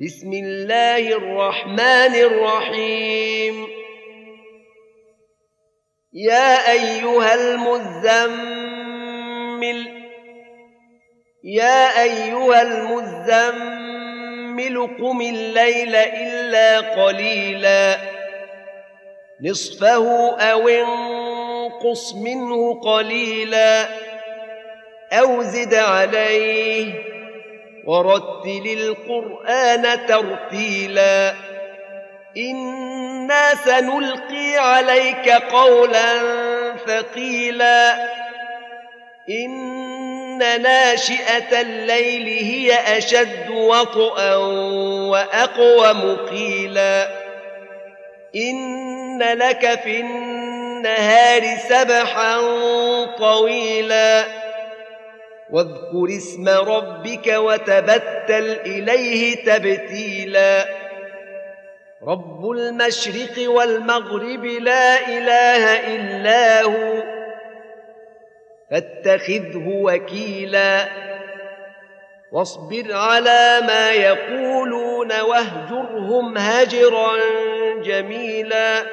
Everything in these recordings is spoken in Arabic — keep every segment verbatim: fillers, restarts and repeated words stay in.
بسم الله الرحمن الرحيم يا أيها المزمل يا أيها المزمل قم الليل إلا قليلا نصفه أو انقص منه قليلا أو زد عليه ورتل القرآن ترتيلا إنا سنلقي عليك قولا ثقيلا إن ناشئة الليل هي أشد وطئا وأقوم قيلا إن لك في النهار سبحا طويلا واذكر اسم ربك وتبتل إليه تبتيلا رب المشرق والمغرب لا إله إلا هو فاتخذه وكيلا واصبر على ما يقولون واهجرهم هجرا جميلا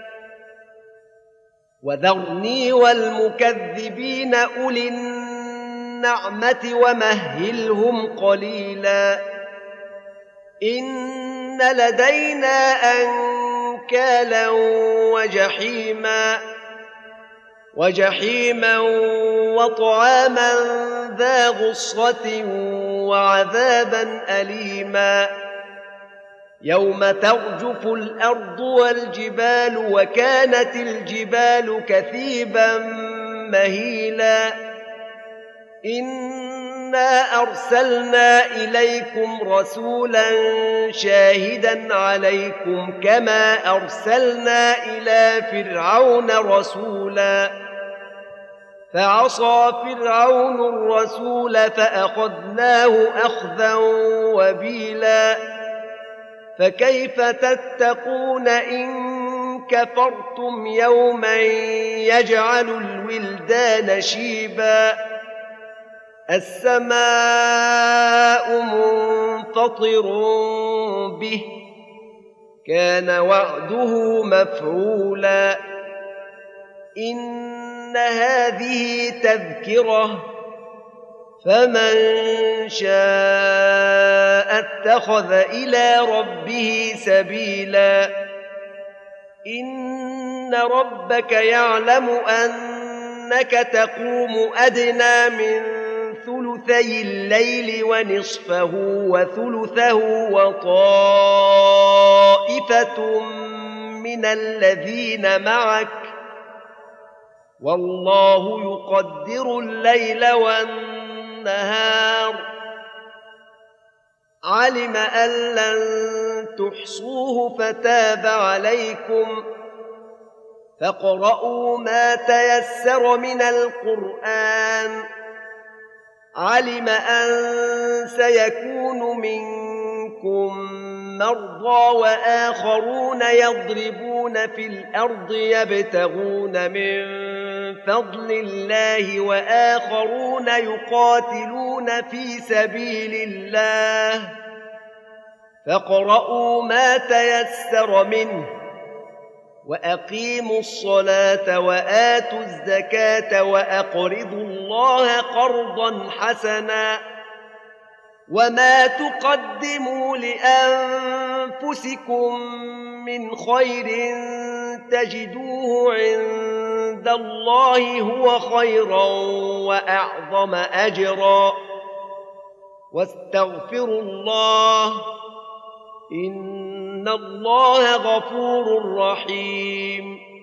وذرني والمكذبين أولي النعمة ومهلهم قليلا إن لدينا أنكالا وجحيما وجحيما وطعاما ذا غصة وعذابا أليما يوم ترجف الأرض والجبال وكانت الجبال كثيبا مهيلا إنا أرسلنا إليكم رسولا شاهدا عليكم كما أرسلنا إلى فرعون رسولا فعصى فرعون الرسول فأخذناه أخذا وبيلا فكيف تتقون إن كفرتم يوما يجعل الولدان شيبا السماء منفطر به كان وعده مفعولا إن هذه تذكرة فمن شاء اتخذ إلى ربه سبيلا إن ربك يعلم أنك تقوم أدنى من ثلثي الليل ونصفه وثلثه وطائفة من الذين معك والله يقدر الليل والنهار علم أن لن تحصوه فتاب عليكم فاقرؤوا ما تيسر من القرآن علم أن سيكون منكم مرضى وآخرون يضربون في الأرض يبتغون من فضل الله وآخرون يقاتلون في سبيل الله فاقرؤوا ما تيسر منه وأقيموا الصلاة وآتوا الزكاة وأقرضوا الله قرضا حسنا وما تقدموا لأنفسكم من خير تجدوه عند الله هو خيرا وأعظم أجرا واستغفروا الله إن الله غفور رحيم